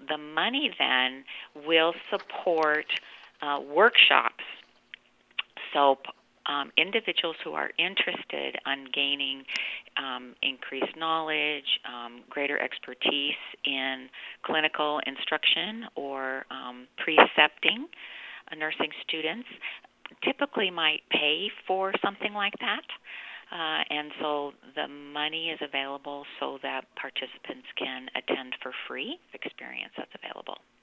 the money then will support workshops. So individuals who are interested in gaining increased knowledge, greater expertise in clinical instruction or precepting nursing students typically might pay for something like that. And so the money is available so that participants can attend for free, experience that's available.